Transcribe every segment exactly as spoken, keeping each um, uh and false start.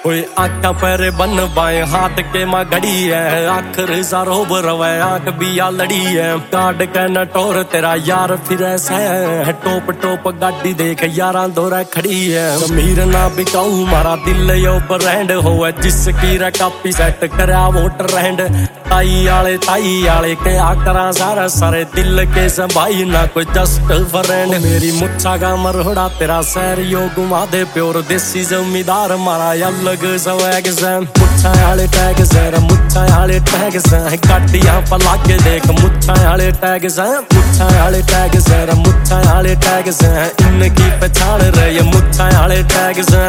कोई आँखा पैरे बन बाएं हाथ के माँ घड़ी है, आखिर सारो बरवे आँख बिया लड़ी है। काट के नटोर तेरा यार फिर ऐसा है, टोप टोप गाड़ी देख यारा दौरा खड़ी है। जमीर ना बिकाऊ मारा दिल यो ब्रांड हो, जिसकी कापी सेट करा वोटर रैंड। ताई आले ताई आले क्या करा सारा सारे दिल के संभाई ना कोई जस्ट फ्रेंड। मेरी मुच्छा का मरोड़ा तेरा सैर यो घुमा दे प्योर देसी जमींदार मारा अलग स्वैग से। मुच्छा आले टैग से मुच्छा आले टैग से गाड़ियां पला के देख मुच्छा आले टैग से। मुच्छा आले टैग से मुच्छा आले टैग से इनकी पहचान रहे मुच्छा आले टैग से।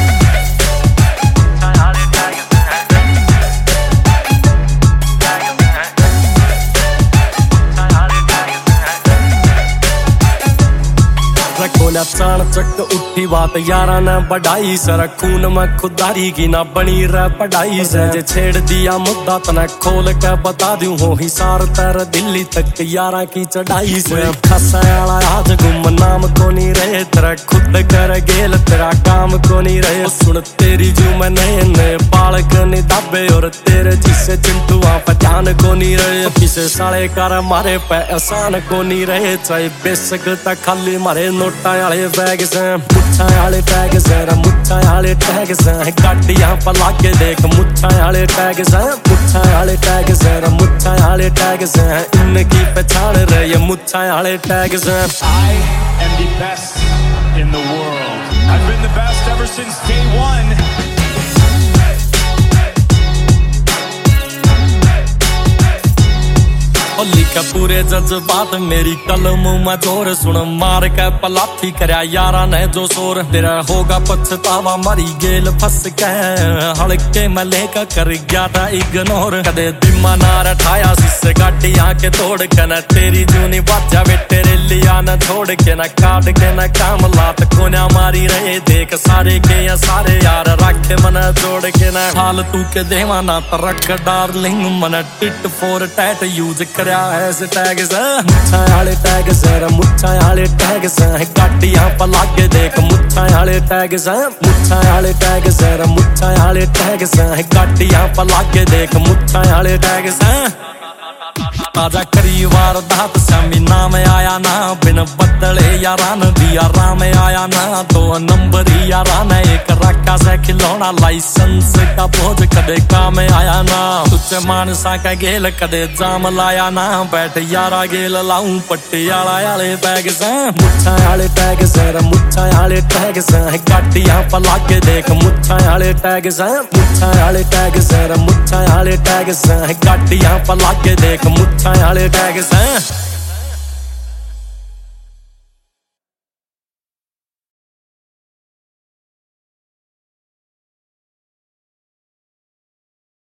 खोला चाण चक उठी बात यारा ने बढ़ाई सर खून में खुदारी की ना बनी रह पढ़ाई से। जे छेड़ दिया मुद्दा तना खोल के बता दूं हो हिसार तेरे दिल्ली तक यारा की चढ़ाई से। खसायाला आज गुम नाम को नहीं रहे तेरा खुद कर गेल तेरा काम को नहीं रहे। सुन तेरी जो मैं नए नए बालक ने दाबे और तेरे जिससे चिंटुआ पर ध्यान को नहीं रहे। किसे साले कर मारे पे एहसान को नहीं रहे, चाहे बेशक तक खाली मारे नोटा आले बैग से। मुच्छा आले टैग से मुच्छा आले टैग से गाड़ियां पला के देख मुच्छा आले टैग से। मुच्छा आले टैग से मुच्छा आले टैग से इनकी पहचान रहे मुच्छा आले टैग से। I am the best in the world. I've been the best ever since day one. लिखा पूरे जज्बात मेरी कलम में जोर, सुन मार के पलाथी करया यारा ने जो शोर। तेरा होगा पछतावा मरी गेल फंस के हड़के में लेकर कर गया था इग्नोर। कदे दिमा ना रठाया सिस्से गाड़ी आके तोड़ के न तेरी जूनी बाजा वे तेरे लिया न छोड़ के न काट के न काम लात कोना मारी रहे देख सारे के या सारे यार रखे मन जोड़ के न हाल तू के देवा ना तरक डार्लिंग मन टिट फोर टैट यूज कर ऐसे टैग से। मुच्छा आले टैग से मुच्छा आले टैग से गाड़ियां पला के देख मुच्छा आले टैग से। मुच्छा आले टैग से मुच्छा आले टैग से गाड़ियां पला के देख मुच्छा आले टैग से। ताजा करी वारदात समी नाम आया ना बिन बदले यारान दिया राम आया ना। दो नंबर यारान एक रखा से खिलौना लाइसेंस का बोझ कदे काम आया ना। तुझे मानसा का गेल कदे जाम लाया ना, बैठ यारा गेल लाऊं पटियाला आले बैग से। मुच्छा आले टैग से मुच्छा आले टैग से गाड़ियां पला के देख मुच्छा आले टैग से। मुच्छा आले टैग से मुच्छा आले टैग से गाड़ियां पला के देख मुच्छा आले टैग से।